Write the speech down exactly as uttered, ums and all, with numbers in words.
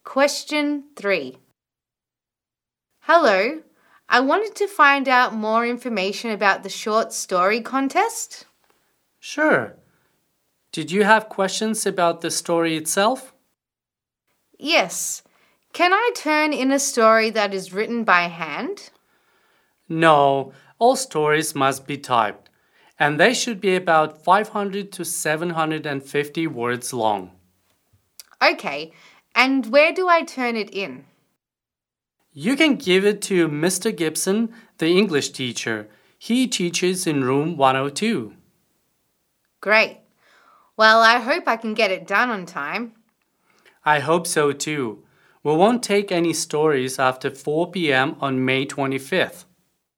Question three. Hello, I wanted to find out more information about the short story contest. Sure. Did you have questions about the story itself? Yes. Can I turn in a story that is written by hand? No, all stories must be typed, and they should be about five hundred to seven hundred fifty words long. Okay, and where do I turn it in? You can give it to Mister Gibson, the English teacher. He teaches in room one oh two. Great. Well, I hope I can get it done on time. I hope so too. We won't take any stories after four p m on May twenty-fifth.